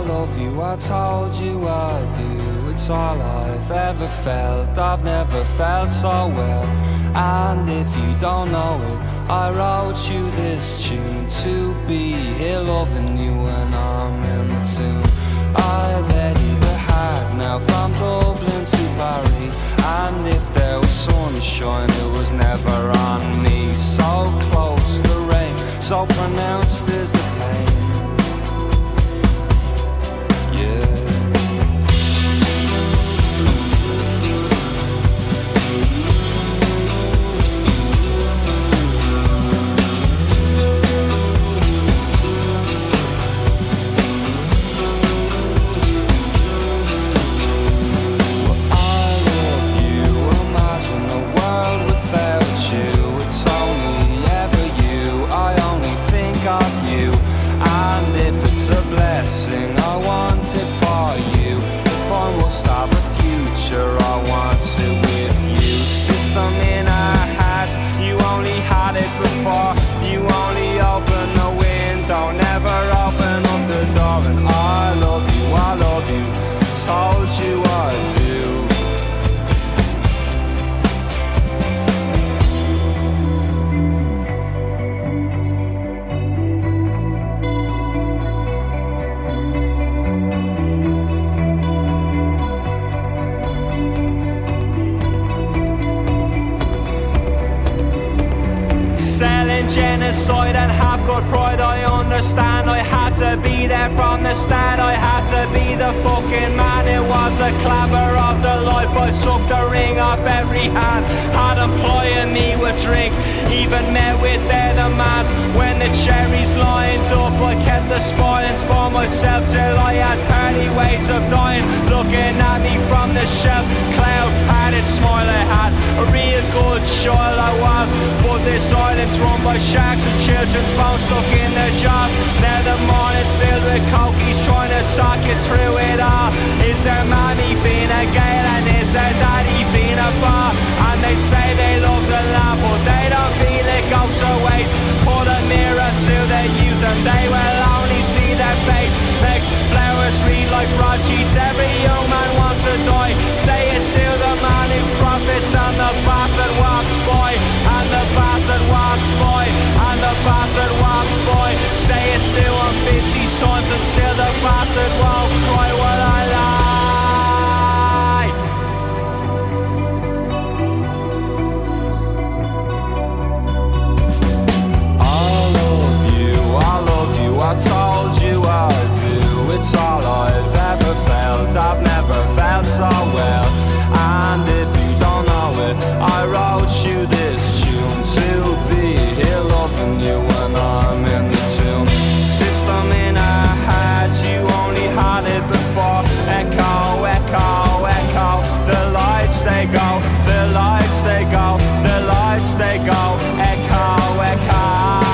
love you, I told you I do. It's all I've ever felt, I've never felt so well. And if you don't know it, I wrote you this tune to be here loving you when I'm in the tune. I've headed the hard now from Dublin to Paris, and if there was sunshine it was never on me. So close the rain, so pronounced is the pain. Genocide and have got pride, I understand. I had to be there from the start, I had to be the fucking man. It was a clamour of the life, I sucked the ring off every hand. Had them plying me with drink, even met with their demands. When the cherries lined up, I kept the spoilings for myself till I had 30 ways of dying. Looking at me from the shelf, cloud padded smile I had. A real good child I was, but this island's run by sharks and children's bones stuck in their jaws. Now the morning's filled with cokies trying to talk you through it all. Is their mommy Fina Gael and is their daddy Fina Fa? And they say they love the land but they don't feel it goes to waste. Put a mirror to their youth and they will only see their face. Makes flowers read like broadsheets, every young man wants to die. Say it to the man who profits and the bastard walks by. And the bastard walks by, and the bastard walks by. Say it to him 50 times and still the bastard won't cry. While I lie, I told you I do. It's all I've ever felt, I've never felt so well. And if you don't know it, I wrote you this tune to be here loving you when I'm in the tune. System in our heads, you only had it before. Echo, echo, echo. The lights they go, the lights they go, the lights they go. Echo, echo.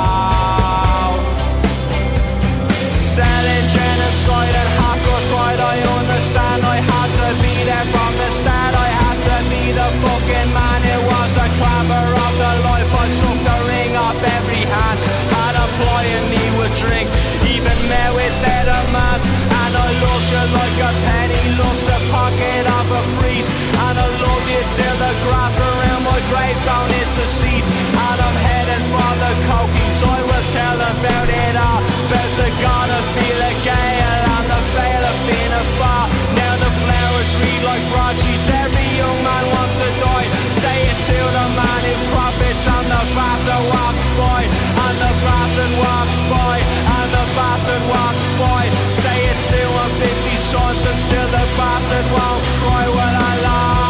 Selling genocide and hardcore pride, I understand. I had to be there from the start, I had to be the fucking man. It was a clamour of the life, I sucked the ring off every hand. Had a plying me with drink, even met with their demands. And I loved you like a penny loves a pocket of a priest. And I love you till the grass around my gravestone is deceased. And I'm headed for the cokies, I will tell about it all. About the god of Fela Gael and the veil of Fina Fa. Now the flowers read like broadsheets, every young man wants to die. Say it to the man who profits and the bastard walks by. And the bastard walks by, and the bastard walks by. Say it to him 50 times and still the bastard won't cry. When I lie.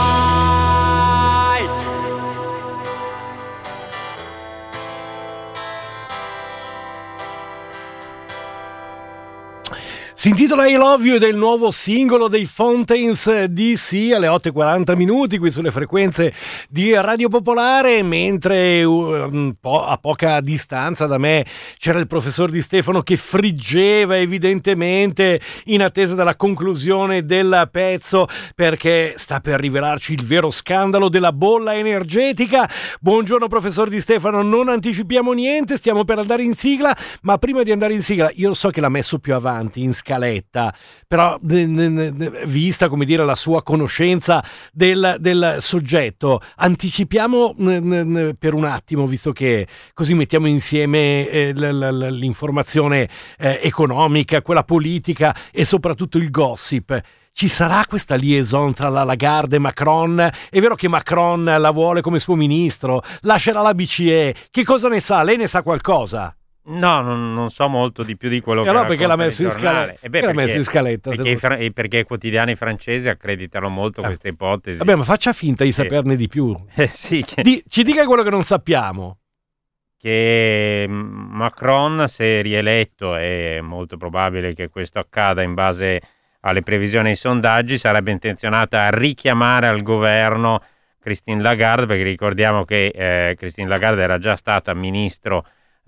Si intitola I Love You ed è il nuovo singolo dei Fountains DC alle 8:40 qui sulle frequenze di Radio Popolare, mentre a poca distanza da me c'era il professor Di Stefano che friggeva evidentemente in attesa della conclusione del pezzo, perché sta per rivelarci il vero scandalo della bolla energetica. Buongiorno professor Di Stefano, non anticipiamo niente, stiamo per andare in sigla, ma prima di andare in sigla io so che l'ha messo più avanti in scala scaletta, però vista, come dire, la sua conoscenza del soggetto, anticipiamo per un attimo, visto che così mettiamo insieme l'informazione economica, quella politica e soprattutto il gossip. Ci sarà questa liaison tra la Lagarde e Macron? È vero che Macron la vuole come suo ministro? Lascerà la BCE? Che cosa ne sa? Lei ne sa qualcosa? No, non so molto di più di quello che allora perché l'ha messo in scaletta? Perché i quotidiani francesi accreditano molto questa ipotesi. Vabbè, ma faccia finta di saperne di più. Sì, ci dica quello che non sappiamo. Che Macron, se rieletto, è molto probabile che questo accada in base alle previsioni e ai sondaggi, sarebbe intenzionata a richiamare al governo Christine Lagarde, perché ricordiamo che Christine Lagarde era già stata ministro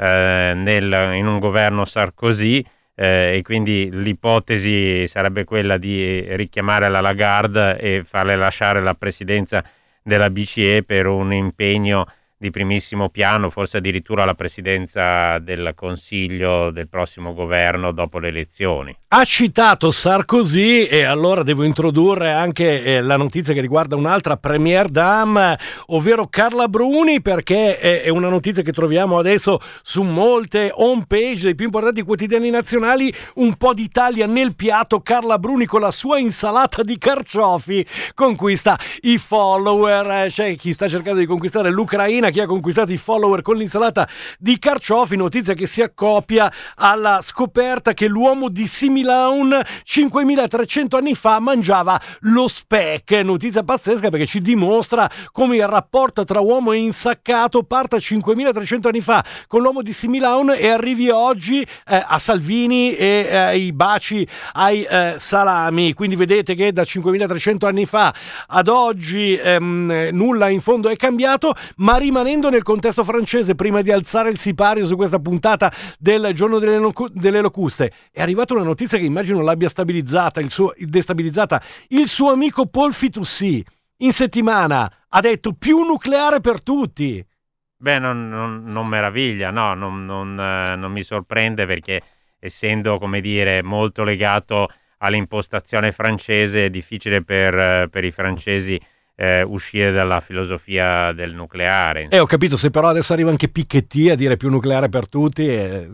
in un governo Sarkozy, e quindi l'ipotesi sarebbe quella di richiamare la Lagarde e farle lasciare la presidenza della BCE per un impegno di primissimo piano, forse addirittura la presidenza del Consiglio del prossimo governo dopo le elezioni. Ha citato Sarkozy e allora devo introdurre anche la notizia che riguarda un'altra première dame, ovvero Carla Bruni, perché è una notizia che troviamo adesso su molte home page dei più importanti quotidiani nazionali. Un po' d'Italia nel piatto. Carla Bruni con la sua insalata di carciofi conquista i follower. C'è chi sta cercando di conquistare l'Ucraina, chi ha conquistato i follower con l'insalata di carciofi, notizia che si accoppia alla scoperta che l'uomo di Similaun 5300 anni fa mangiava lo speck. Notizia pazzesca perché ci dimostra come il rapporto tra uomo e insaccato parta 5300 anni fa con l'uomo di Similaun e arrivi oggi a Salvini e ai baci ai salami. Quindi vedete che da 5300 anni fa ad oggi nulla in fondo è cambiato, ma rimanendo nel contesto francese, prima di alzare il sipario su questa puntata del giorno delle locuste, è arrivata una notizia che immagino l'abbia destabilizzata. Il suo amico Paul Fitoussi in settimana ha detto più nucleare per tutti. Beh, non meraviglia, no, non mi sorprende, perché essendo, come dire, molto legato all'impostazione francese, è difficile per i francesi uscire dalla filosofia del nucleare. Ho capito, se però adesso arriva anche Piketty a dire più nucleare per tutti.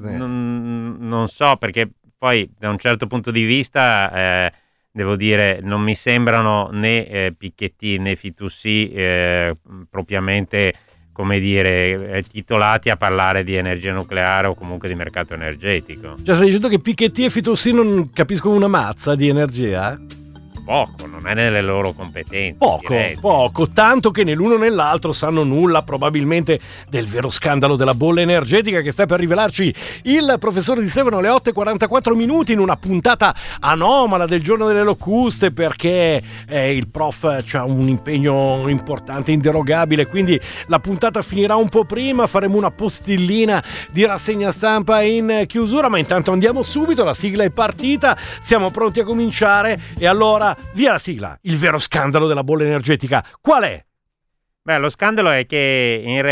Non so, perché poi da un certo punto di vista devo dire non mi sembrano né Piketty né Fitoussi propriamente, come dire, titolati a parlare di energia nucleare o comunque di mercato energetico. Cioè stai dicendo che Piketty e Fitoussi non capiscono una mazza di energia? Poco, non è nelle loro competenze. Poco, tanto che né l'uno né l'altro sanno nulla probabilmente del vero scandalo della bolla energetica che sta per rivelarci il professore Di Stefano alle 8:44 in una puntata anomala del giorno delle locuste, perché il prof c'ha un impegno importante, inderogabile, quindi la puntata finirà un po' prima, faremo una postillina di rassegna stampa in chiusura, ma intanto andiamo subito, la sigla è partita, siamo pronti a cominciare e allora via la sigla. Il vero scandalo della bolla energetica qual è? Beh, lo scandalo è che in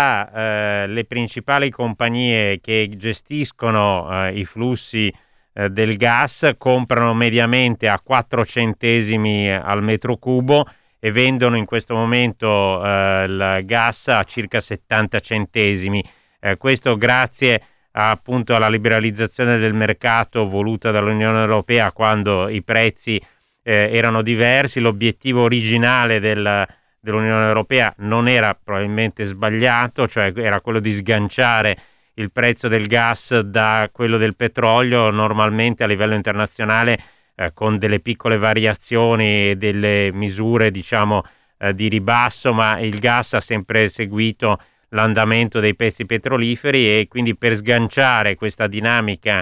realtà le principali compagnie che gestiscono i flussi del gas comprano mediamente a 4 centesimi al metro cubo e vendono in questo momento il gas a circa 70 centesimi. Questo grazie appunto alla liberalizzazione del mercato voluta dall'Unione Europea, quando i prezzi erano diversi. L'obiettivo originale dell'Unione Europea non era probabilmente sbagliato, cioè era quello di sganciare il prezzo del gas da quello del petrolio, normalmente a livello internazionale con delle piccole variazioni e delle misure diciamo di ribasso, ma il gas ha sempre seguito l'andamento dei prezzi petroliferi, e quindi per sganciare questa dinamica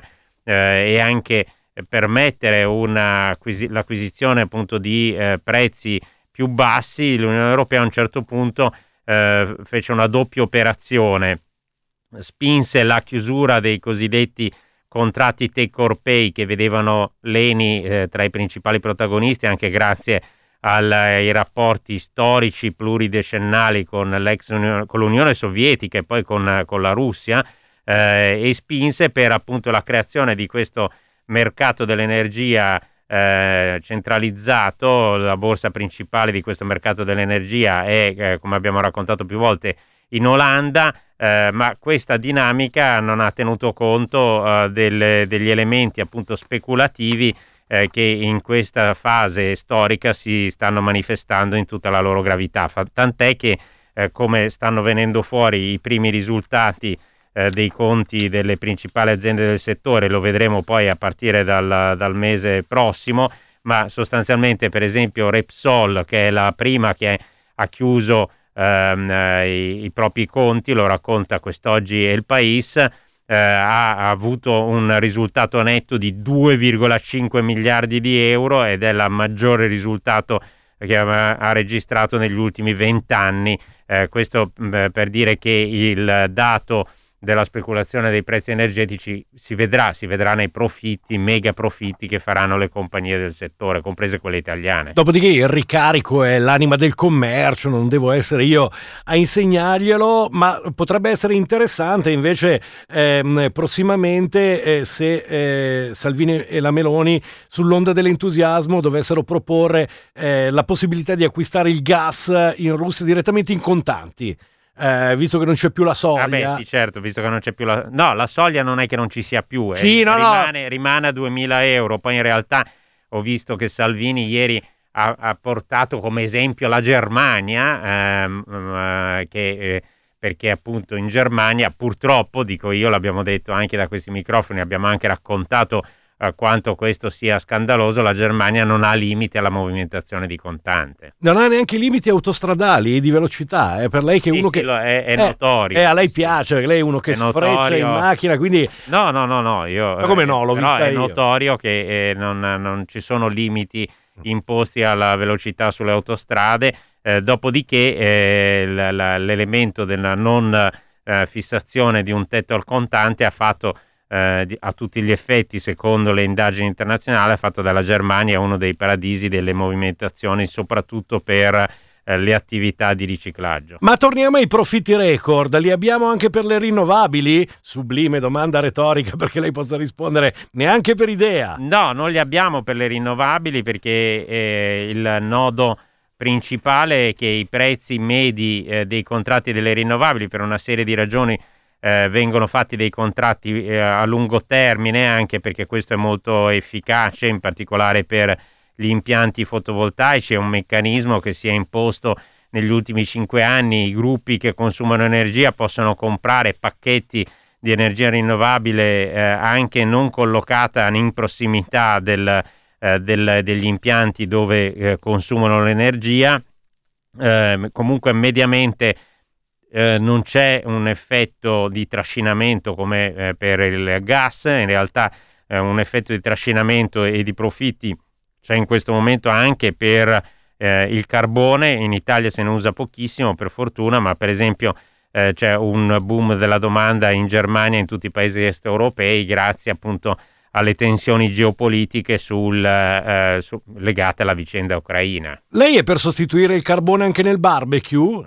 e anche permettere l'acquisizione appunto di prezzi più bassi, l'Unione Europea a un certo punto fece una doppia operazione. Spinse la chiusura dei cosiddetti contratti take or pay, che vedevano l'Eni tra i principali protagonisti, anche grazie ai rapporti storici pluridecennali con l'Unione Sovietica e poi con la Russia, e spinse per appunto la creazione di questo mercato dell'energia centralizzato. La borsa principale di questo mercato dell'energia è, come abbiamo raccontato più volte, in Olanda, ma questa dinamica non ha tenuto conto degli elementi appunto speculativi che in questa fase storica si stanno manifestando in tutta la loro gravità, tant'è che come stanno venendo fuori i primi risultati dei conti delle principali aziende del settore, lo vedremo poi a partire dal mese prossimo, ma sostanzialmente per esempio Repsol, che è la prima che ha chiuso i propri conti, lo racconta quest'oggi Il País, ha avuto un risultato netto di 2,5 miliardi di euro ed è il maggiore risultato che ha registrato negli ultimi 20 anni. Questo per dire che il dato della speculazione dei prezzi energetici si vedrà nei profitti, mega profitti che faranno le compagnie del settore, comprese quelle italiane. Dopodiché il ricarico è l'anima del commercio, non devo essere io a insegnarglielo, ma potrebbe essere interessante invece prossimamente se Salvini e la Meloni sull'onda dell'entusiasmo dovessero proporre la possibilità di acquistare il gas in Russia direttamente in contanti. Visto che non c'è più la soglia. Sì, certo, visto che non c'è più la soglia non è che non ci sia più, sì, rimane a 2.000 euro. Poi in realtà ho visto che Salvini ieri ha portato come esempio la Germania, perché appunto in Germania purtroppo, dico io, l'abbiamo detto anche da questi microfoni, abbiamo anche raccontato quanto questo sia scandaloso, la Germania non ha limiti alla movimentazione di contante. Non ha neanche limiti autostradali di velocità, per lei che è uno che è notorio. A lei piace, lei è uno che sfreccia in macchina, quindi no, io ma come no, l'ho vista io. È notorio che non ci sono limiti imposti alla velocità sulle autostrade, dopodiché l'elemento della non fissazione di un tetto al contante ha fatto a tutti gli effetti, secondo le indagini internazionali, ha fatto dalla Germania uno dei paradisi delle movimentazioni, soprattutto per le attività di riciclaggio. Ma torniamo ai profitti record, li abbiamo anche per le rinnovabili? Sublime domanda retorica perché lei possa rispondere neanche per idea. No, non li abbiamo per le rinnovabili perché il nodo principale è che i prezzi medi dei contratti delle rinnovabili, per una serie di ragioni, vengono fatti dei contratti a lungo termine, anche perché questo è molto efficace, in particolare per gli impianti fotovoltaici. È un meccanismo che si è imposto negli ultimi 5 anni. I gruppi che consumano energia possono comprare pacchetti di energia rinnovabile anche non collocata in prossimità degli impianti dove consumano l'energia. Comunque mediamente non c'è un effetto di trascinamento come per il gas. In realtà un effetto di trascinamento e di profitti c'è in questo momento anche per il carbone. In Italia se ne usa pochissimo, per fortuna, ma per esempio c'è un boom della domanda in Germania e in tutti i paesi est europei grazie appunto alle tensioni geopolitiche legate alla vicenda ucraina. Lei è per sostituire il carbone anche nel barbecue?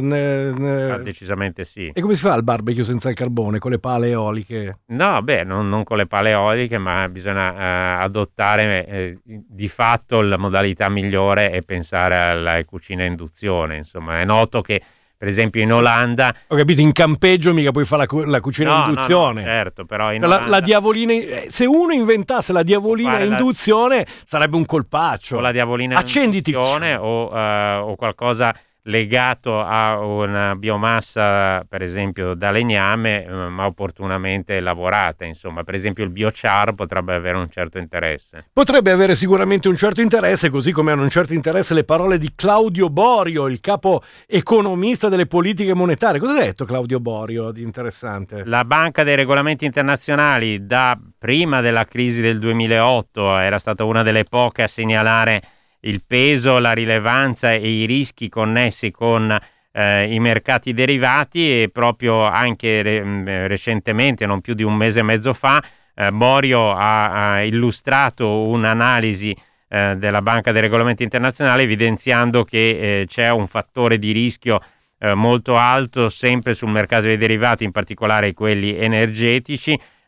Decisamente sì. E come si fa il barbecue senza il carbone? Con le pale eoliche? No, non con le pale eoliche, ma bisogna adottare di fatto la modalità migliore è pensare alla cucina a induzione. Insomma, è noto che per esempio in Olanda... Ho capito, in campeggio mica puoi fare la cucina a induzione. No, certo, però in Olanda... la diavolina... Se uno inventasse la diavolina a induzione sarebbe un colpaccio. O la diavolina a induzione o qualcosa legato a una biomassa, per esempio da legname, ma opportunamente lavorata. Insomma, per esempio il biochar potrebbe avere un certo interesse. Potrebbe avere sicuramente un certo interesse, così come hanno un certo interesse le parole di Claudio Borio, il capo economista delle politiche monetarie. Cosa ha detto Claudio Borio di interessante? La Banca dei Regolamenti Internazionali, da prima della crisi del 2008, era stata una delle poche a segnalare il peso, la rilevanza e i rischi connessi con i mercati derivati, e proprio anche recentemente, non più di un mese e mezzo fa, Borio ha illustrato un'analisi della Banca dei Regolamenti Internazionali evidenziando che c'è un fattore di rischio molto alto sempre sul mercato dei derivati, in particolare quelli energetici.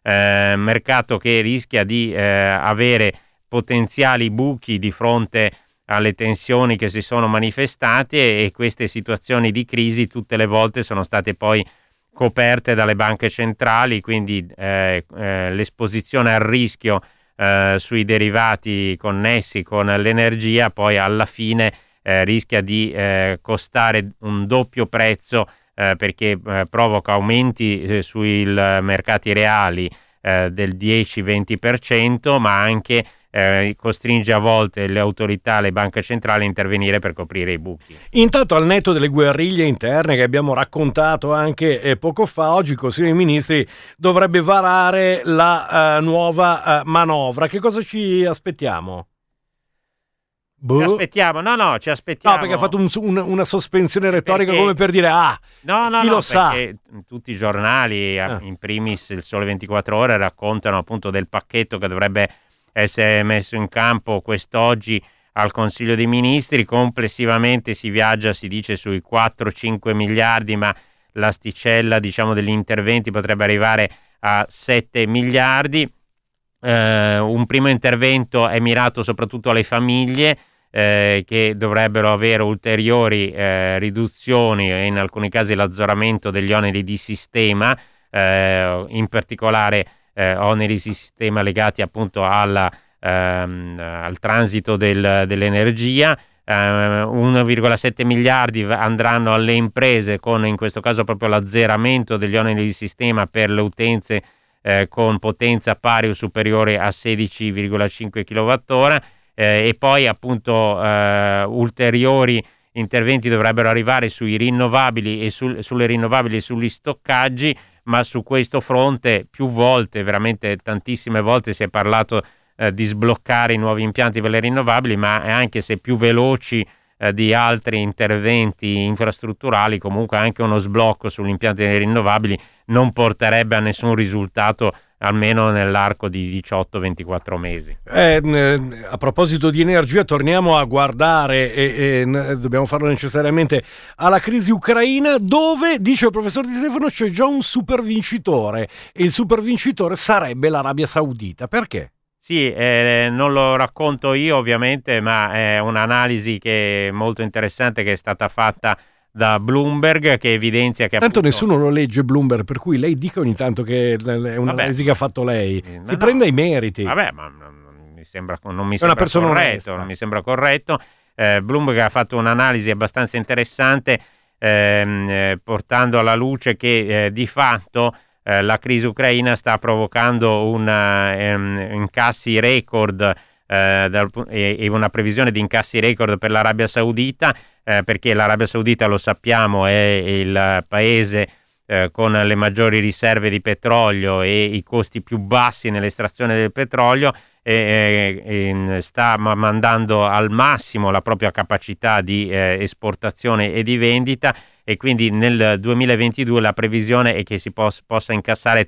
mercato che rischia di avere potenziali buchi di fronte alle tensioni che si sono manifestate, e queste situazioni di crisi tutte le volte sono state poi coperte dalle banche centrali, quindi l'esposizione al rischio sui derivati connessi con l'energia poi alla fine rischia di costare un doppio prezzo, perché provoca aumenti sui mercati reali del 10-20%, ma anche costringe a volte le autorità, le banche centrali a intervenire per coprire i buchi. Intanto, al netto delle guerriglie interne che abbiamo raccontato anche poco fa, oggi il Consiglio dei Ministri dovrebbe varare la nuova manovra. Che cosa ci aspettiamo? Ci aspettiamo, ci aspettiamo. No, perché ha fatto una sospensione retorica, come per dire chi lo sa. Perché tutti i giornali, in primis il Sole 24 Ore, raccontano appunto del pacchetto che dovrebbe essere messo in campo quest'oggi al Consiglio dei Ministri. Complessivamente si viaggia, si dice, sui 4-5 miliardi, ma l'asticella, diciamo, degli interventi potrebbe arrivare a 7 miliardi. Un primo intervento è mirato soprattutto alle famiglie, che dovrebbero avere ulteriori riduzioni e in alcuni casi l'azzeramento degli oneri di sistema, in particolare oneri di sistema legati appunto al transito dell'energia. 1,7 miliardi andranno alle imprese, con in questo caso proprio l'azzeramento degli oneri di sistema per le utenze con potenza pari o superiore a 16,5 kWh, e poi appunto ulteriori interventi dovrebbero arrivare sui rinnovabili e sulle rinnovabili e sugli stoccaggi. Ma su questo fronte più volte, veramente tantissime volte, si è parlato di sbloccare i nuovi impianti per le rinnovabili, ma anche se più veloci di altri interventi infrastrutturali, comunque anche uno sblocco sugli impianti delle rinnovabili non porterebbe a nessun risultato, almeno nell'arco di 18-24 mesi. A proposito di energia, torniamo a guardare, e dobbiamo farlo necessariamente, alla crisi ucraina, dove, dice il professor Di Stefano, c'è già un super vincitore, e il super vincitore sarebbe l'Arabia Saudita. Perché? Sì, non lo racconto io ovviamente, ma è un'analisi che è molto interessante, che è stata fatta da Bloomberg, che evidenzia che tanto nessuno lo legge Bloomberg, per cui lei dica ogni tanto che è un'analisi che ha fatto lei, si prenda i meriti. Vabbè, ma non mi sembra corretto, non mi sembra corretto. Bloomberg ha fatto un'analisi abbastanza interessante, portando alla luce che di fatto la crisi ucraina sta provocando incassi record e una previsione di incassi record per l'Arabia Saudita, perché l'Arabia Saudita, lo sappiamo, è il paese con le maggiori riserve di petrolio e i costi più bassi nell'estrazione del petrolio, e sta mandando al massimo la propria capacità di esportazione e di vendita, e quindi nel 2022 la previsione è che si possa incassare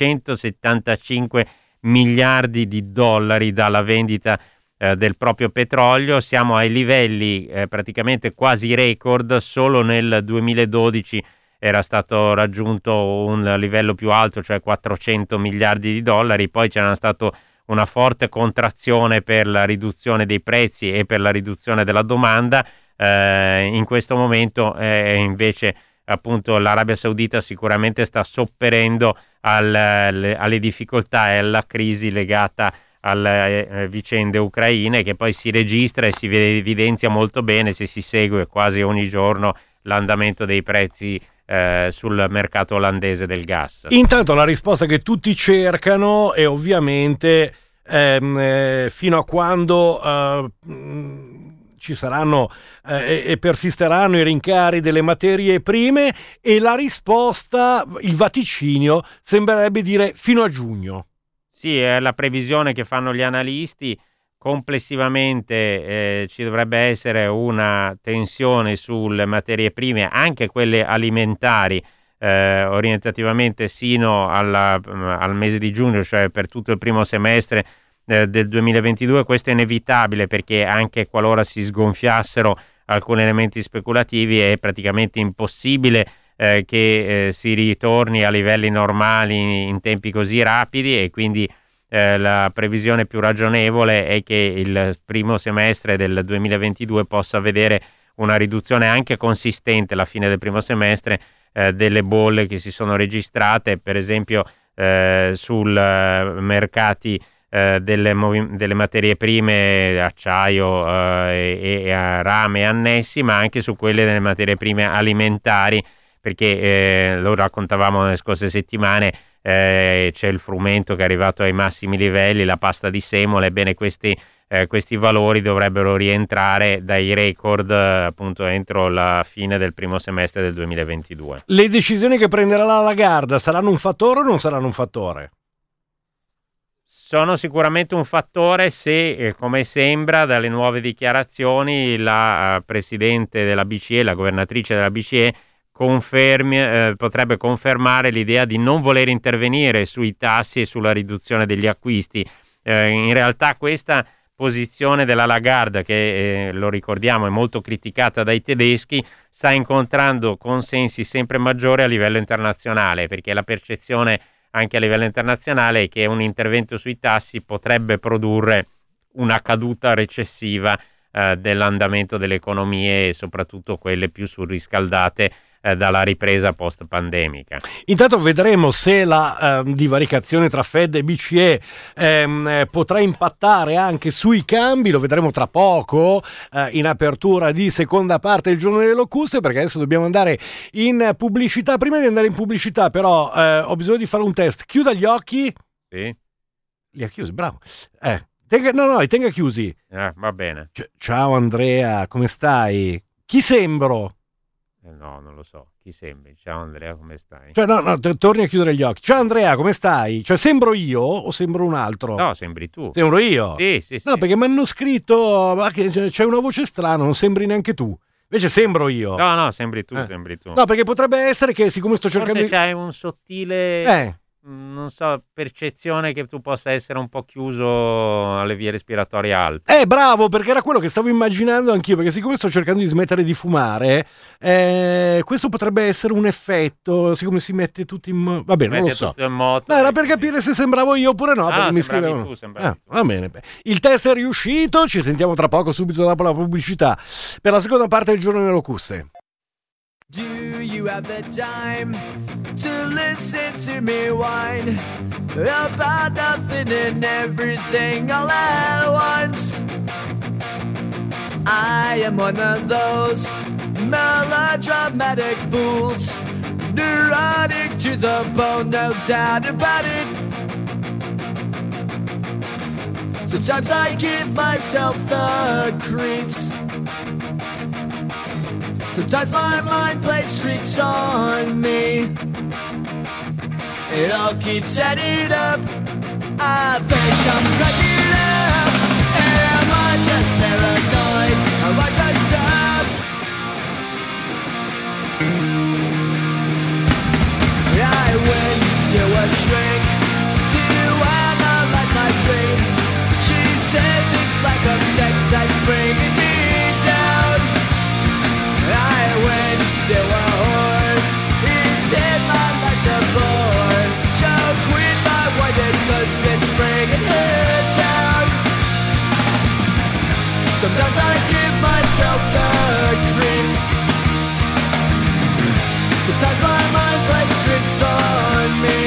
375 miliardi di dollari dalla vendita del proprio petrolio. Siamo ai livelli praticamente quasi record. Solo nel 2012 era stato raggiunto un livello più alto, cioè 400 miliardi di dollari. Poi c'era stato una forte contrazione per la riduzione dei prezzi e per la riduzione della domanda. In questo momento invece appunto l'Arabia Saudita sicuramente sta sopperendo alle difficoltà e alla crisi legata alle vicende ucraine, che poi si registra e si evidenzia molto bene se si segue quasi ogni giorno l'andamento dei prezzi sul mercato olandese del gas. Intanto la risposta che tutti cercano è ovviamente fino a quando ci saranno e persisteranno i rincari delle materie prime, e la risposta, il vaticinio, sembrerebbe dire fino a giugno. Sì, è la previsione che fanno gli analisti. Complessivamente ci dovrebbe essere una tensione sulle materie prime, anche quelle alimentari, orientativamente sino al mese di giugno, cioè per tutto il primo semestre del 2022. Questo è inevitabile, perché anche qualora si sgonfiassero alcuni elementi speculativi è praticamente impossibile che si ritorni a livelli normali in tempi così rapidi, e quindi la previsione più ragionevole è che il primo semestre del 2022 possa vedere una riduzione anche consistente alla fine del primo semestre delle bolle che si sono registrate, per esempio sul mercati delle materie prime, acciaio e rame e annessi, ma anche su quelle delle materie prime alimentari, perché lo raccontavamo nelle scorse settimane, c'è il frumento che è arrivato ai massimi livelli, la pasta di semola. Ebbene, questi valori dovrebbero rientrare dai record appunto entro la fine del primo semestre del 2022. Le decisioni che prenderà la Lagarde saranno un fattore o non saranno un fattore? Sono sicuramente un fattore se, come sembra dalle nuove dichiarazioni, la presidente della BCE, la governatrice della BCE, potrebbe confermare l'idea di non voler intervenire sui tassi e sulla riduzione degli acquisti. In realtà questa posizione della Lagarde, che lo ricordiamo è molto criticata dai tedeschi, sta incontrando consensi sempre maggiori a livello internazionale, perché la percezione anche a livello internazionale è che un intervento sui tassi potrebbe produrre una caduta recessiva dell'andamento delle economie, e soprattutto quelle più surriscaldate dalla ripresa post-pandemica. Intanto vedremo se la divaricazione tra Fed e BCE potrà impattare anche sui cambi, lo vedremo tra poco in apertura di seconda parte del Giorno delle Locuste, perché adesso dobbiamo andare in pubblicità. Prima di andare in pubblicità però ho bisogno di fare un test. Chiuda gli occhi. Sì. Li ha chiusi, bravo. Li tenga chiusi. Va bene. Ciao Andrea, come stai? Chi sembro? No, non lo so. Chi sembri? Ciao Andrea, come stai? Torni a chiudere gli occhi. Ciao Andrea, come stai? Sembro io o sembro un altro? No, sembri tu. Sembro io? Sì. No, perché mi hanno scritto che c'è una voce strana, non sembri neanche tu. Invece sembro io. No, sembri tu. No, perché potrebbe essere che siccome sto cercando Forse c'hai un sottile... non so, percezione che tu possa essere un po' chiuso alle vie respiratorie alte. Bravo, perché era quello che stavo immaginando anch'io, perché siccome sto cercando di smettere di fumare, questo potrebbe essere un effetto, siccome si mette tutti in... Va bene, non lo so. No, era per capire se sembravo io oppure no, perché mi scrivevano. Va bene. Il test è riuscito, ci sentiamo tra poco, subito dopo la pubblicità, per la seconda parte del Giorno delle Locuste. Do you have the time to listen to me whine about nothing and everything all at once? I am one of those melodramatic fools, neurotic to the bone, no doubt about it. Sometimes I give myself the creeps. Sometimes my mind plays tricks on me. It all keeps adding up. I think I'm cracking up. Am I just paranoid? Am I just up? I went to a shrink to analyze my dreams. She says it's like a sex that's bringing me down. I went to a whore. He said my life's a bore. So quit my white cause it's bringing her down. Sometimes I give myself the creeps. Sometimes my mind plays tricks on me.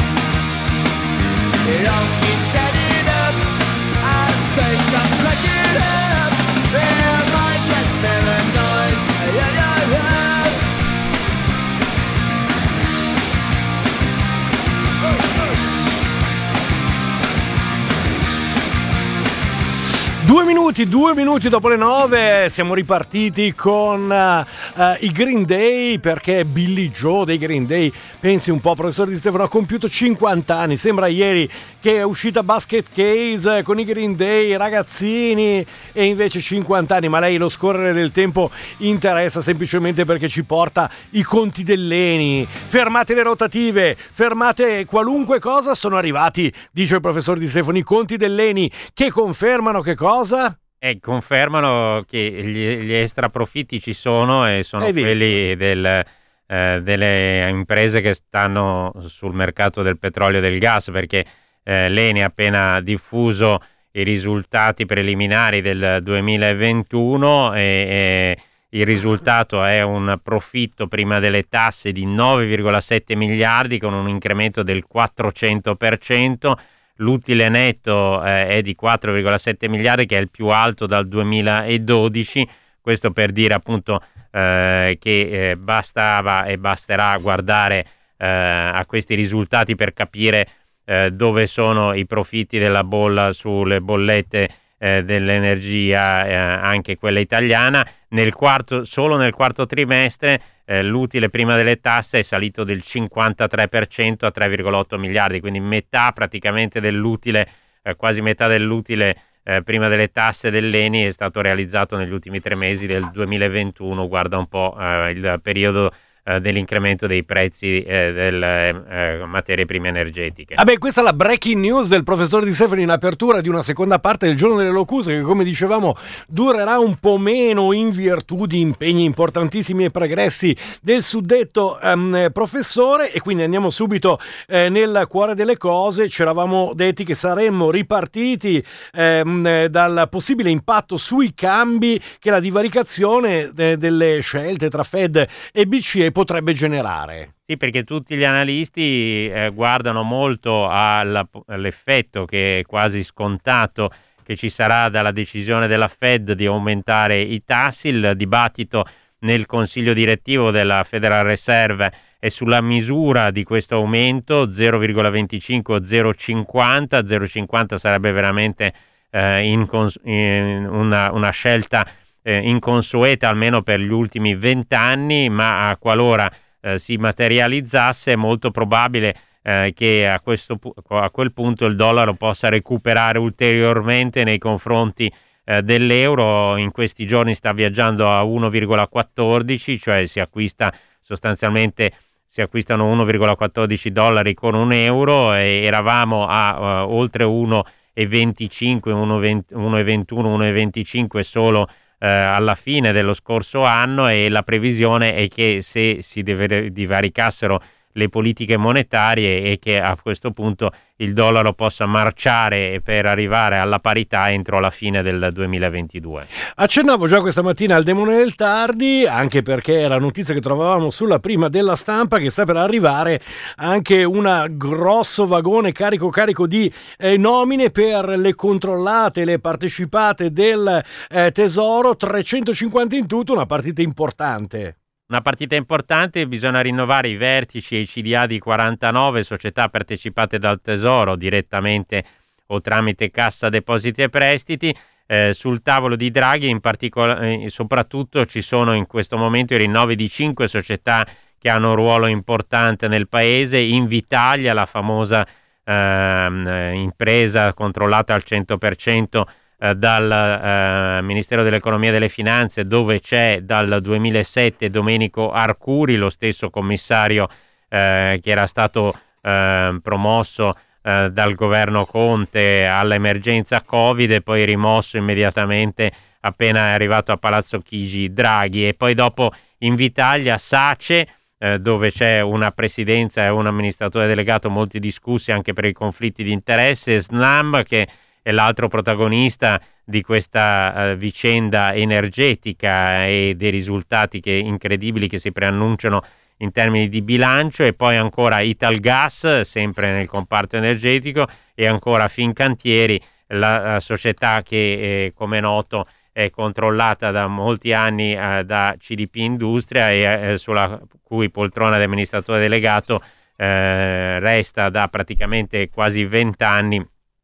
It all keeps adding up. I think I'm cracking up. Am I just paranoid? Yeah. 2 minuti dopo le 9 siamo ripartiti con i Green Day, perché Billy Joe dei Green Day, pensi un po', professor Di Stefano, ha compiuto 50 anni, sembra ieri che è uscita Basket Case con i Green Day, ragazzini, e invece 50 anni, ma lei lo scorrere del tempo interessa semplicemente perché ci porta i conti dell'Eni, fermate le rotative, fermate qualunque cosa, sono arrivati, dice il professor Di Stefano, i conti dell'Eni che confermano che cosa? Confermano che gli extra profitti ci sono, e sono quelli delle imprese che stanno sul mercato del petrolio e del gas, perché l'ENI ha appena diffuso i risultati preliminari del 2021 e il risultato è un profitto prima delle tasse di 9,7 miliardi con un incremento del 400%, l'utile netto è di 4,7 miliardi che è il più alto dal 2012, questo per dire appunto che bastava e basterà guardare a questi risultati per capire dove sono i profitti della bolla sulle bollette dell'energia, anche quella italiana. Solo nel quarto trimestre l'utile prima delle tasse è salito del 53% a 3,8 miliardi, quindi metà praticamente dell'utile, quasi metà dell'utile prima delle tasse dell'ENI è stato realizzato negli ultimi 3 mesi del 2021, guarda un po' il periodo dell'incremento dei prezzi delle materie prime energetiche. Questa è la breaking news del professor Di Stefano in apertura di una seconda parte del Giorno delle Locuse che, come dicevamo, durerà un po' meno in virtù di impegni importantissimi e pregressi del suddetto professore, e quindi andiamo subito nel cuore delle cose. Ci eravamo detti che saremmo ripartiti dal possibile impatto sui cambi che la divaricazione delle scelte tra Fed e BCE potrebbe generare. Sì, perché tutti gli analisti guardano molto all'effetto che è quasi scontato che ci sarà dalla decisione della Fed di aumentare i tassi. Il dibattito nel consiglio direttivo della Federal Reserve è sulla misura di questo aumento, 0,25 o 0,50. 0,50 sarebbe veramente una scelta inconsueta almeno per gli ultimi 20 anni, ma qualora si materializzasse è molto probabile che a quel punto il dollaro possa recuperare ulteriormente nei confronti dell'euro. In questi giorni sta viaggiando a 1,14, cioè si acquistano 1,14 dollari con un euro, e eravamo a oltre 1,25, 1,21, 1,25 solo alla fine dello scorso anno, e la previsione è che se si divaricassero le politiche monetarie e che a questo punto il dollaro possa marciare per arrivare alla parità entro la fine del 2022. Accennavo già questa mattina al demone del tardi, anche perché è la notizia che trovavamo sulla prima della Stampa, che sta per arrivare anche un grosso vagone carico di nomine per le controllate, le partecipate del Tesoro, 350 in tutto, una partita importante. Una partita importante, bisogna rinnovare i vertici e i CDA di 49 società partecipate dal Tesoro direttamente o tramite Cassa Depositi e Prestiti. Sul tavolo di Draghi in particolare, soprattutto ci sono in questo momento i rinnovi di 5 società che hanno un ruolo importante nel paese. Invitalia, la famosa impresa controllata al 100% dal Ministero dell'Economia e delle Finanze, dove c'è dal 2007 Domenico Arcuri, lo stesso commissario che era stato promosso dal governo Conte all'emergenza Covid e poi rimosso immediatamente appena è arrivato a Palazzo Chigi Draghi. E poi dopo Invitalia, SACE, dove c'è una presidenza e un amministratore delegato molti discussi anche per i conflitti di interesse, Snam, che è l'altro protagonista di questa vicenda energetica e dei risultati incredibili che si preannunciano in termini di bilancio, e poi ancora Italgas, sempre nel comparto energetico, e ancora Fincantieri, la società che come è noto è controllata da molti anni da CDP Industria e sulla cui poltrona di amministratore delegato resta da praticamente quasi 20 anni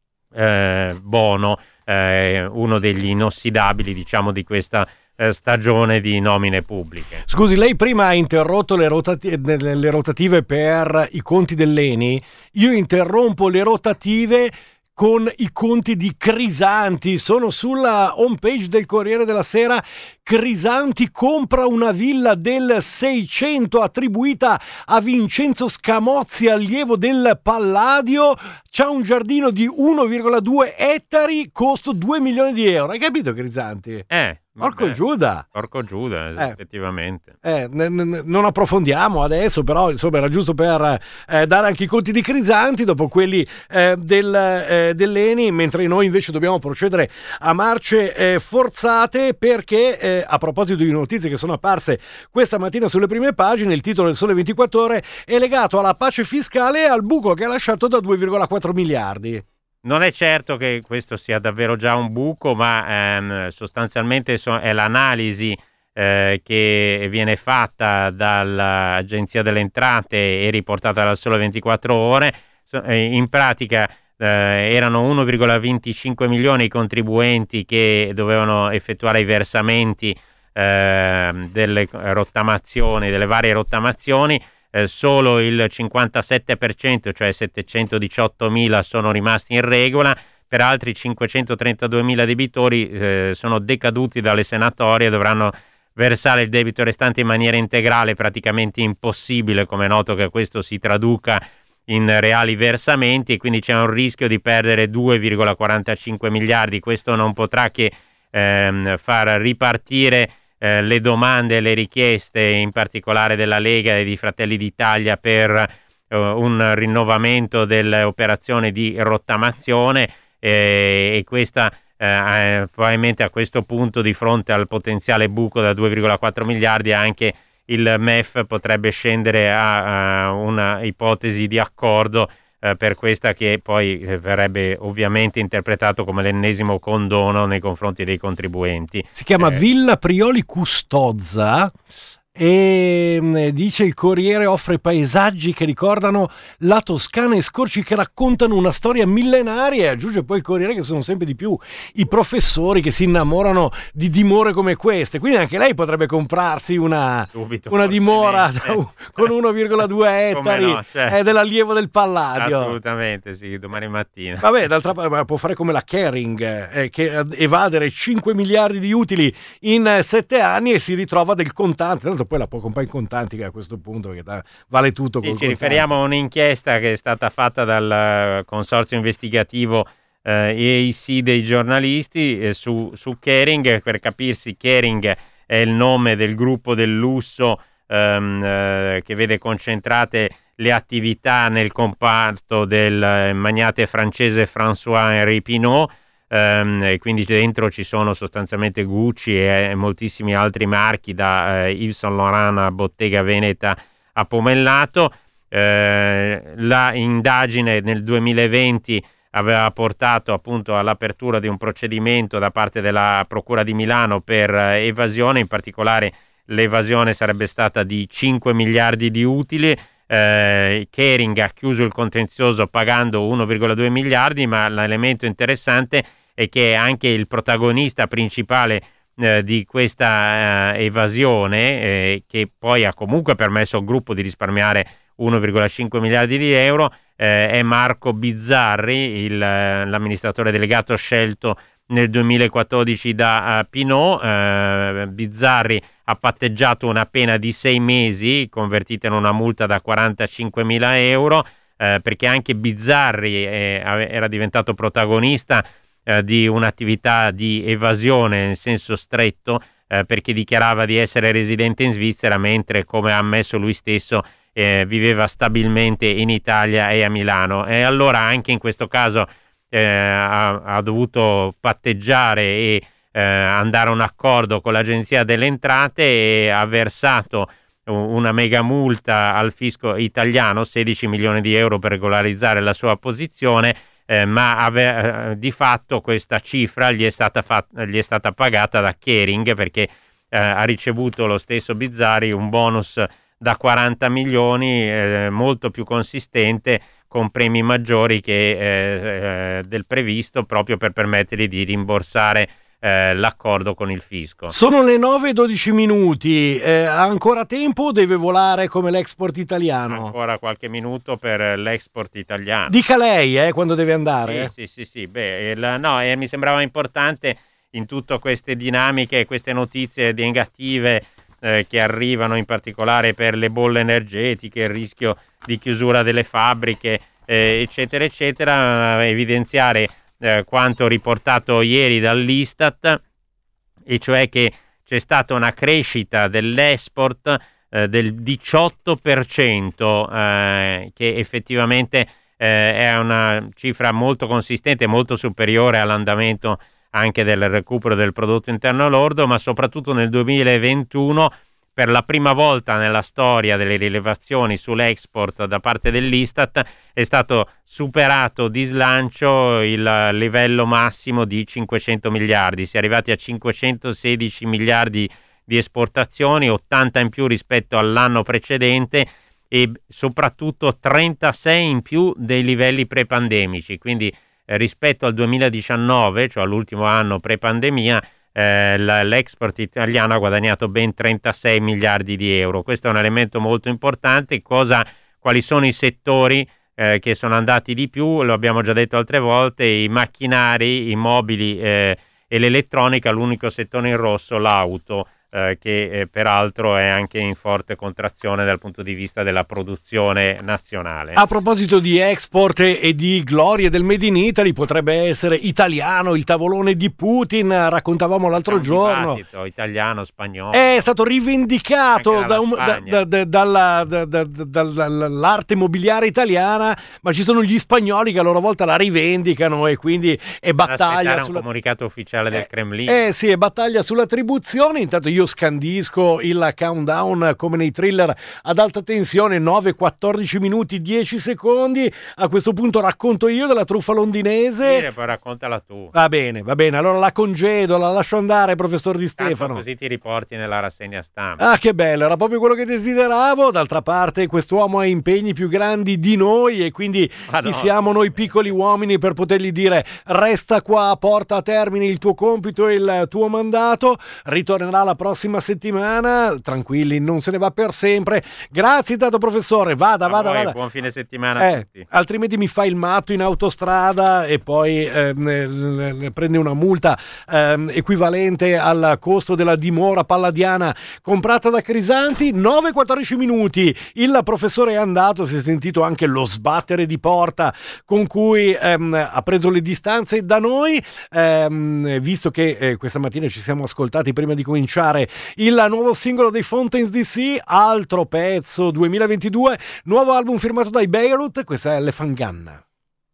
Bono, uno degli inossidabili, diciamo, di questa stagione di nomine pubbliche. Scusi, lei prima ha interrotto le rotative per i conti dell'ENI. Io interrompo le rotative con i conti di Crisanti. Sono sulla homepage del Corriere della Sera. Crisanti compra una villa del 600 attribuita a Vincenzo Scamozzi, allievo del Palladio. c'ha un giardino di 1,2 ettari, costo 2 milioni di euro. Hai capito, Grisanti? Porco Giuda, effettivamente. Non approfondiamo adesso, però insomma era giusto per dare anche i conti di Crisanti dopo quelli dell'Eni, mentre noi invece dobbiamo procedere a marce forzate, perché a proposito di notizie che sono apparse questa mattina sulle prime pagine, il titolo del Sole 24 Ore è legato alla pace fiscale e al buco che ha lasciato da 2,4 miliardi. Non è certo che questo sia davvero già un buco, ma sostanzialmente è l'analisi che viene fatta dall'Agenzia delle Entrate e riportata dal Sole 24 Ore. In pratica erano 1,25 milioni i contribuenti che dovevano effettuare i versamenti delle rottamazioni, delle varie rottamazioni. Solo il 57%, cioè 718.000, sono rimasti in regola. Per altri 532.000 debitori sono decaduti dalle sanatorie e dovranno versare il debito restante in maniera integrale, praticamente impossibile, come è noto, che questo si traduca in reali versamenti, e quindi c'è un rischio di perdere 2,45 miliardi. Questo non potrà che far ripartire le domande e le richieste, in particolare della Lega e di Fratelli d'Italia, per un rinnovamento delle operazioni di rottamazione, e questa probabilmente a questo punto, di fronte al potenziale buco da 2,4 miliardi, anche il MEF potrebbe scendere a una ipotesi di accordo, per questa che poi verrebbe ovviamente interpretato come l'ennesimo condono nei confronti dei contribuenti. Si chiama Villa Prioli Custozza e dice: il Corriere offre paesaggi che ricordano la Toscana e scorci che raccontano una storia millenaria, e aggiunge poi il Corriere che sono sempre di più i professori che si innamorano di dimore come queste, quindi anche lei potrebbe comprarsi una dimora con 1,2 ettari, no, certo. È dell'allievo del Palladio. Assolutamente sì, domani mattina. Vabbè, d'altra parte può fare come la Kering, che evadere 5 miliardi di utili in 7 anni e si ritrova del contante. Tanto poi la può comprare in contanti, che a questo punto che vale tutto. Sì, ci riferiamo a un'inchiesta che è stata fatta dal consorzio investigativo EIC dei giornalisti su Kering. Per capirsi, Kering è il nome del gruppo del lusso che vede concentrate le attività nel comparto del magnate francese François-Henri Pinault. E quindi dentro ci sono sostanzialmente Gucci e moltissimi altri marchi, da Yves Saint Laurent a Bottega Veneta a Pomellato. La indagine nel 2020 aveva portato appunto all'apertura di un procedimento da parte della Procura di Milano per evasione. In particolare l'evasione sarebbe stata di 5 miliardi di utili. Kering ha chiuso il contenzioso pagando 1,2 miliardi, ma l'elemento interessante è che anche il protagonista principale di questa evasione, che poi ha comunque permesso al gruppo di risparmiare 1,5 miliardi di euro, è Marco Bizzarri, l'amministratore delegato scelto nel 2014 da Pinault. Bizzarri ha patteggiato una pena di 6 mesi, convertita in una multa da 45.000 euro, perché anche Bizzarri era diventato protagonista di un'attività di evasione in senso stretto, perché dichiarava di essere residente in Svizzera, mentre, come ha ammesso lui stesso, viveva stabilmente in Italia e a Milano. E allora anche in questo caso ha dovuto patteggiare e andare a un accordo con l'Agenzia delle Entrate, e ha versato una mega multa al fisco italiano, 16 milioni di euro, per regolarizzare la sua posizione, ma di fatto questa cifra gli è stata pagata da Kering, perché ha ricevuto lo stesso Bizzarri un bonus da 40 milioni, molto più consistente, con premi maggiori che del previsto, proprio per permettergli di rimborsare l'accordo con il fisco. Sono le 9:12 minuti, ha ancora tempo o deve volare come l'export italiano? Ancora qualche minuto per l'export italiano. Dica lei quando deve andare. Sì. Beh, mi sembrava importante, in tutte queste dinamiche, queste notizie negative che arrivano, in particolare per le bolle energetiche, il rischio di chiusura delle fabbriche, eccetera eccetera, evidenziare quanto riportato ieri dall'Istat, e cioè che c'è stata una crescita dell'export del 18%, che effettivamente è una cifra molto consistente, molto superiore all'andamento anche del recupero del prodotto interno lordo, ma soprattutto nel 2021 per la prima volta nella storia delle rilevazioni sull'export da parte dell'Istat è stato superato di slancio il livello massimo di 500 miliardi. Si è arrivati a 516 miliardi di esportazioni, 80 in più rispetto all'anno precedente e soprattutto 36 in più dei livelli pre-pandemici. Quindi rispetto al 2019, cioè all'ultimo anno pre-pandemia, l'export italiano ha guadagnato ben 36 miliardi di euro. Questo è un elemento molto importante. Quali sono i settori che sono andati di più? Lo abbiamo già detto altre volte: i macchinari, i mobili e l'elettronica. L'unico settore in rosso, l'auto, che peraltro è anche in forte contrazione dal punto di vista della produzione nazionale. A proposito di export e di glorie del Made in Italy, potrebbe essere italiano il tavolone di Putin, raccontavamo l'altro giorno. Italiano, spagnolo. È stato rivendicato dall'arte mobiliare italiana, ma ci sono gli spagnoli che a loro volta la rivendicano, e quindi è battaglia un comunicato ufficiale del Cremlino. Sì, è battaglia sull'attribuzione. Intanto io scandisco il countdown come nei thriller ad alta tensione: 9, 14 minuti, 10 secondi. A questo punto racconto io della truffa londinese. Poi raccontala tu. Va bene, allora la congedo, la lascio andare, professor Di Stefano. Così ti riporti nella rassegna stampa. Ah, che bello, era proprio quello che desideravo. D'altra parte quest'uomo ha impegni più grandi di noi, e quindi chi siamo noi piccoli uomini per potergli dire: resta qua, porta a termine il tuo compito e il tuo mandato. Ritornerà la prossima settimana, tranquilli, non se ne va per sempre. Grazie tanto, professore, vada. Buon fine settimana a tutti. Altrimenti mi fa il matto in autostrada e poi prende una multa equivalente al costo della dimora palladiana comprata da Crisanti. 9-14 minuti, il professore è andato, si è sentito anche lo sbattere di porta con cui ha preso le distanze da noi, visto che questa mattina ci siamo ascoltati prima di cominciare il nuovo singolo dei Fountains DC, altro pezzo 2022, nuovo album firmato dai Beirut. Questa è Elephant Gun.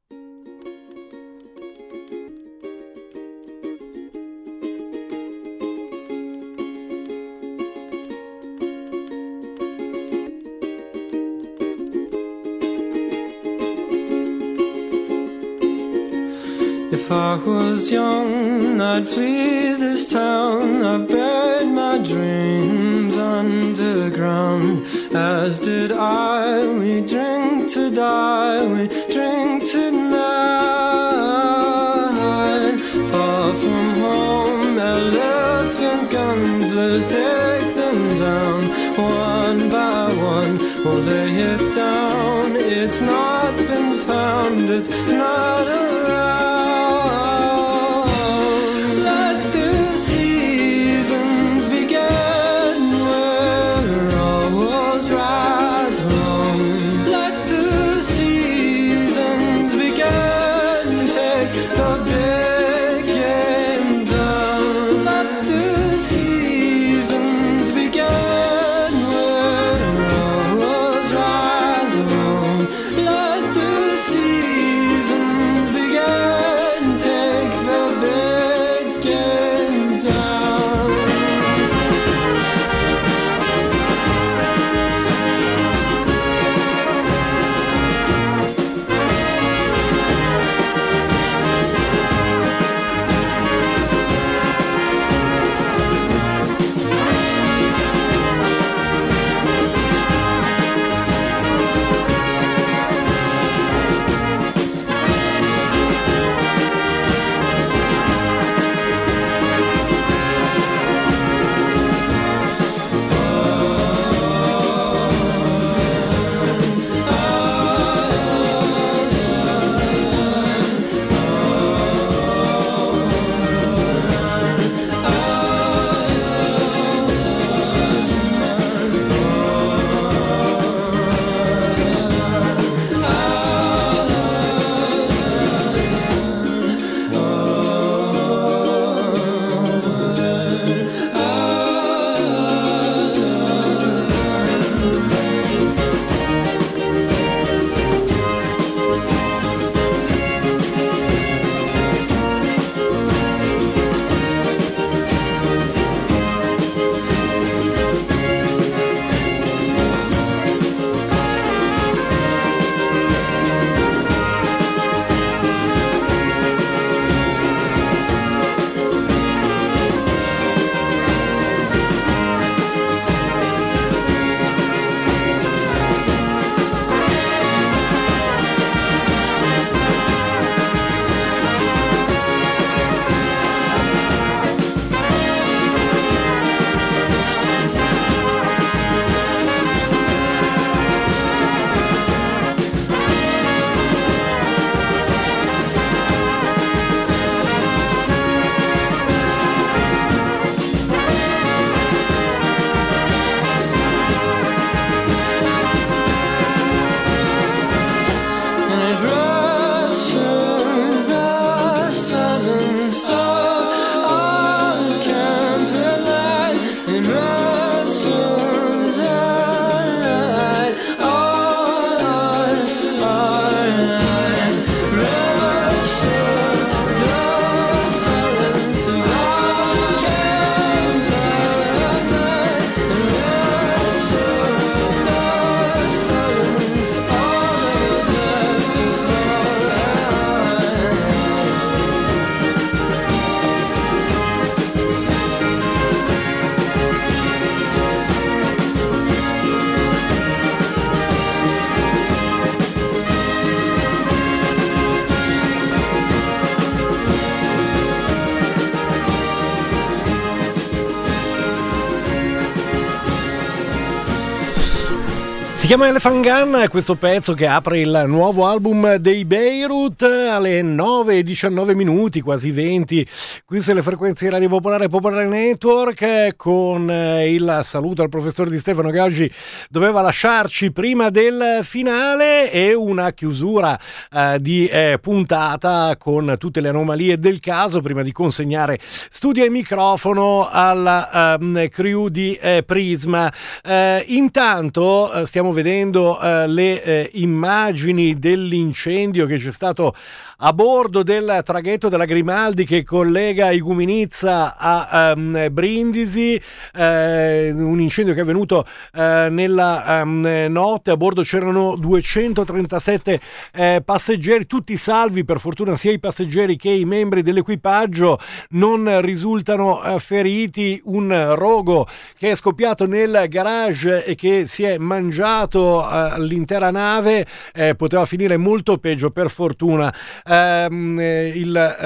If I was young, I'd flee this town. I buried my dreams underground, as did I. We drink to die, we drink tonight. Far from home, elephant guns, let's take them down. One by one, we'll lay it down. It's not been found, it's not around. Seasons Si chiama Elephant Gun, questo pezzo che apre il nuovo album dei Beirut alle 9:19 minuti, quasi 20, qui sulle frequenze di Radio Popolare e Popolare Network, con il saluto al professor Di Stefano che oggi doveva lasciarci prima del finale e una chiusura di puntata con tutte le anomalie del caso prima di consegnare studio e microfono alla crew di Prisma. Intanto stiamo vedendo le immagini dell'incendio che c'è stato a bordo del traghetto della Grimaldi che collega Igoumenitsa a Brindisi, un incendio che è avvenuto nella notte. A bordo c'erano 237 passeggeri, tutti salvi per fortuna, sia i passeggeri che i membri dell'equipaggio. Non risultano feriti. Un rogo che è scoppiato nel garage e che si è mangiato l'intera nave, poteva finire molto peggio, per fortuna. Le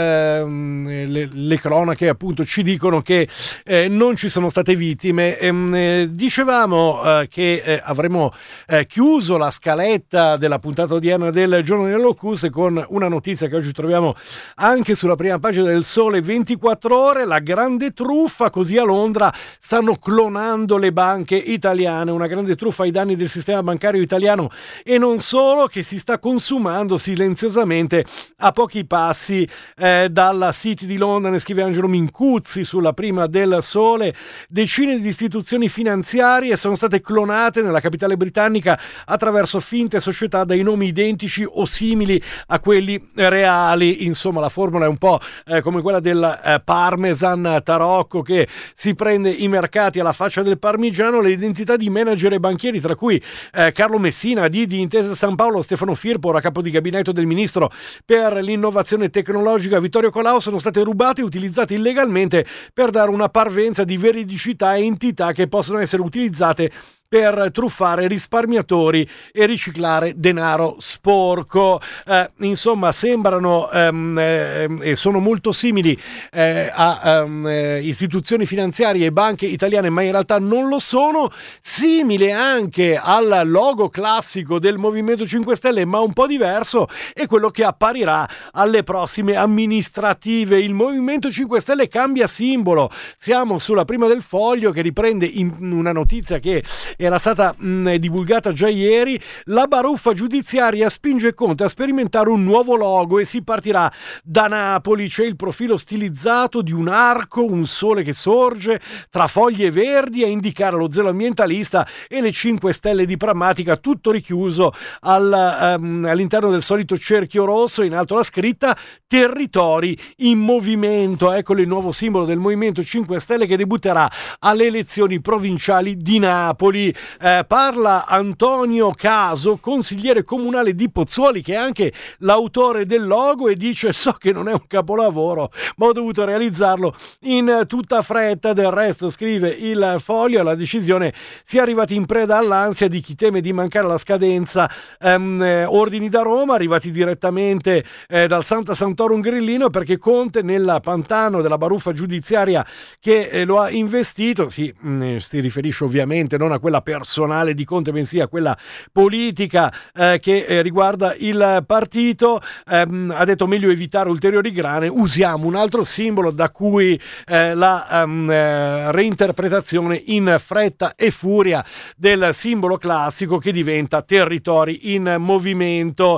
cronache appunto ci dicono che non ci sono state vittime. Dicevamo che avremmo chiuso la scaletta della puntata odierna del Giorno delle Locuste con una notizia che oggi troviamo anche sulla prima pagina del Sole 24 Ore, la grande truffa. Così a Londra stanno clonando le banche italiane, una grande truffa ai danni del sistema bancario italiano e non solo, che si sta consumando silenziosamente a pochi passi dalla City di Londra, ne scrive Angelo Mincuzzi sulla prima del Sole. Decine di istituzioni finanziarie sono state clonate nella capitale britannica attraverso finte società dai nomi identici o simili a quelli reali. Insomma, la formula è un po' come quella del Parmesan Tarocco, che si prende i mercati alla faccia del parmigiano. Le identità di manager e banchieri, tra cui Carlo Messina di Intesa San Paolo, Stefano Firpo, ora capo di gabinetto del ministro per l'innovazione tecnologica Vittorio Colau, sono state rubate e utilizzate illegalmente per dare una parvenza di veridicità e entità che possono essere utilizzate per truffare risparmiatori e riciclare denaro sporco. Insomma, sembrano e sono molto simili a istituzioni finanziarie e banche italiane, ma in realtà non lo sono. Simile anche al logo classico del Movimento 5 Stelle, ma un po' diverso, è quello che apparirà alle prossime amministrative. Il Movimento 5 Stelle cambia simbolo. Siamo sulla prima del Foglio, che riprende in una notizia che era stata divulgata già ieri. La baruffa giudiziaria spinge Conte a sperimentare un nuovo logo e si partirà da Napoli. C'è il profilo stilizzato di un arco, un sole che sorge tra foglie verdi a indicare lo zelo ambientalista e le 5 stelle di Prammatica, tutto richiuso all'interno del solito cerchio rosso. In alto la scritta Territori in Movimento. Eccolo il nuovo simbolo del Movimento 5 Stelle che debutterà alle elezioni provinciali di Napoli. Parla Antonio Caso, consigliere comunale di Pozzuoli, che è anche l'autore del logo, e dice: so che non è un capolavoro, ma ho dovuto realizzarlo in tutta fretta. Del resto, scrive il Foglio, alla decisione si è arrivati in preda all'ansia di chi teme di mancare alla scadenza. Ordini da Roma arrivati direttamente dal Santa Santorum Grillino, perché Conte, nel pantano della baruffa giudiziaria che lo ha investito, si riferisce ovviamente non a quella personale di Conte, bensì a quella politica che riguarda il partito, ha detto: meglio evitare ulteriori grane, usiamo un altro simbolo, da cui la reinterpretazione in fretta e furia del simbolo classico che diventa Territori in Movimento.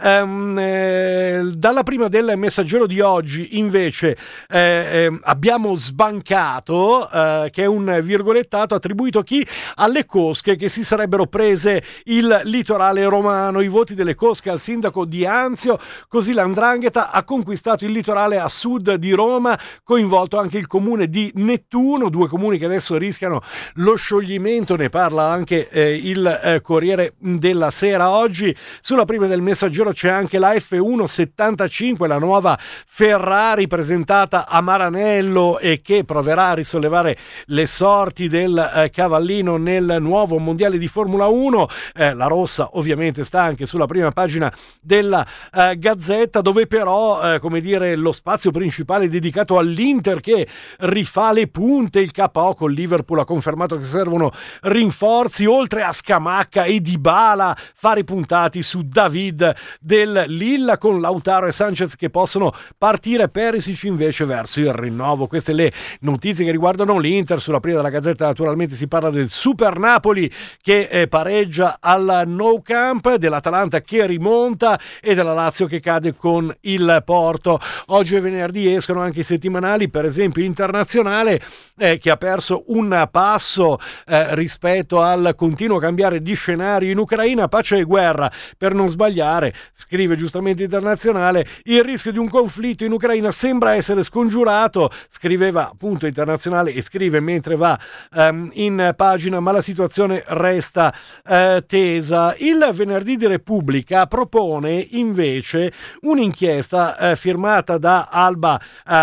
Dalla prima del Messaggero di oggi invece abbiamo sbancato, che è un virgolettato attribuito a chi? Alle cosche che si sarebbero prese il litorale romano. I voti delle cosche al sindaco di Anzio, così l''ndrangheta ha conquistato il litorale a sud di Roma, coinvolto anche il comune di Nettuno, due comuni che adesso rischiano lo scioglimento. Ne parla anche il Corriere della Sera oggi. Sulla prima del Messaggero c'è anche la F175, la nuova Ferrari presentata a Maranello e che proverà a risollevare le sorti del cavallino nel del nuovo mondiale di Formula 1. La rossa ovviamente sta anche sulla prima pagina della Gazzetta, dove però come dire, lo spazio principale è dedicato all'Inter che rifà le punte. Il KO con Liverpool ha confermato che servono rinforzi, oltre a Scamacca e Dybala, fare puntati su David del Lilla, con Lautaro e Sanchez che possono partire, Perisic invece verso il rinnovo. Queste le notizie che riguardano l'Inter. Sulla prima della Gazzetta naturalmente si parla del Super Napoli che pareggia al Nou Camp, dell'Atalanta che rimonta e della Lazio che cade con il Porto. Oggi e venerdì escono anche i settimanali, per esempio Internazionale che ha perso un passo rispetto al continuo cambiare di scenario in Ucraina. Pace e guerra, per non sbagliare, scrive giustamente Internazionale, il rischio di un conflitto in Ucraina sembra essere scongiurato, scriveva appunto Internazionale e scrive mentre va in pagina, ma la situazione resta tesa. Il venerdì di Repubblica propone invece un'inchiesta firmata da Alba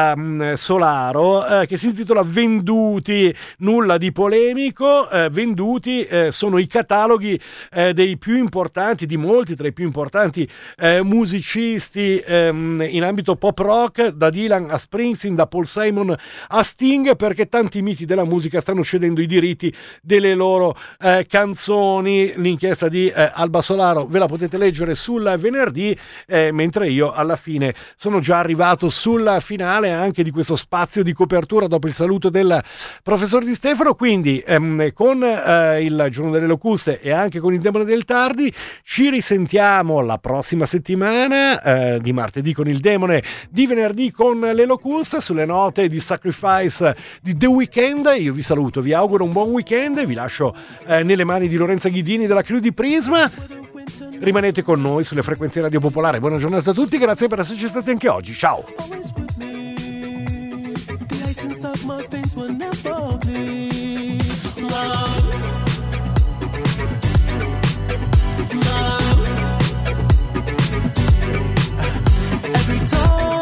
Solaro che si intitola Venduti, nulla di polemico. Venduti sono i cataloghi dei più importanti, di molti tra i più importanti musicisti in ambito pop rock, da Dylan a Springsteen, da Paul Simon a Sting, perché tanti miti della musica stanno cedendo i diritti delle loro canzoni. L'inchiesta di Alba Solaro ve la potete leggere sul venerdì, mentre io alla fine sono già arrivato sul finale anche di questo spazio di copertura dopo il saluto del professor Di Stefano. Quindi con il Giorno delle Locuste e anche con il Demone del Tardi ci risentiamo la prossima settimana, di martedì con il Demone, di venerdì con le Locuste, sulle note di Sacrifice di The Weeknd. Io vi saluto, vi auguro un buon weekend, vi lascio nelle mani di Lorenza Ghidini della crew di Prisma. Rimanete con noi sulle frequenze Radio Popolare. Buona giornata a tutti, grazie per esserci stati anche oggi. Ciao. Every time